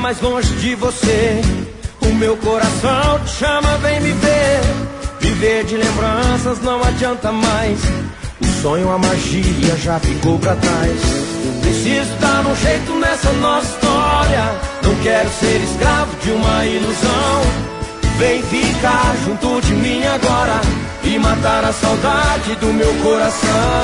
mais longe de você. O meu coração te chama, vem me ver. Viver de lembranças não adianta mais. O sonho, a magia já ficou pra trás. Preciso dar um jeito nessa nossa história. Não quero ser escravo de uma ilusão. Vem ficar junto de mim agora e matar a saudade do meu coração.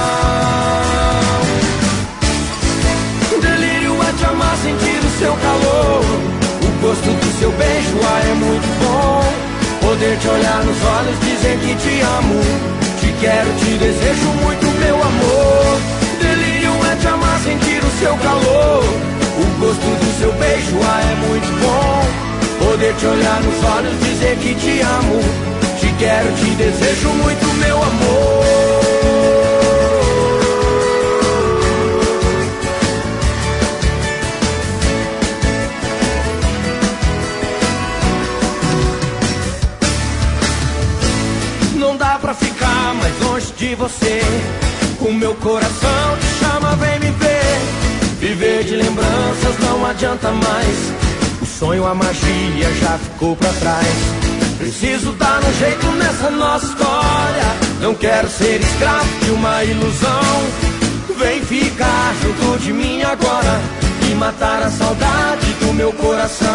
Delírio é te amar, sentir o seu calor. O gosto do seu beijo, é muito bom. Poder te olhar nos olhos, dizer que te amo. Te quero, te desejo muito, meu amor. Delírio é te amar, sentir o seu calor. O gosto do seu beijo, é muito bom. Poder te olhar nos olhos, dizer que te amo. Te quero, te desejo muito, meu amor. Não dá pra ficar mais longe de você. O meu coração te chama, vem me ver. Viver de lembranças não adianta mais. O sonho, a magia já ficou pra trás. Preciso dar um jeito nessa nossa história. Não quero ser escravo de uma ilusão. Vem ficar junto de mim agora e matar a saudade do meu coração.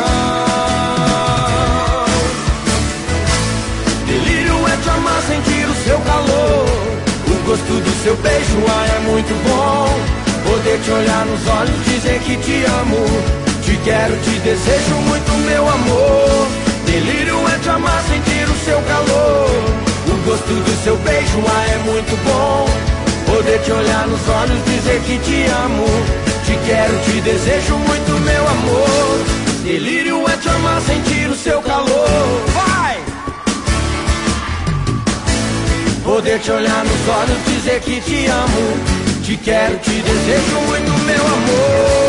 Delírio é te amar, sentir o seu calor. O gosto do seu beijo, é muito bom. Poder te olhar nos olhos, dizer que te amo. Te quero, te desejo muito, meu amor. Delírio é te amar, sentir o seu calor. O gosto do seu beijo, é muito bom. Poder te olhar nos olhos, dizer que te amo. Te quero, te desejo muito, meu amor. Delírio é te amar, sentir o seu calor. Vai! Poder te olhar nos olhos, dizer que te amo. Te quero, te desejo muito, meu amor.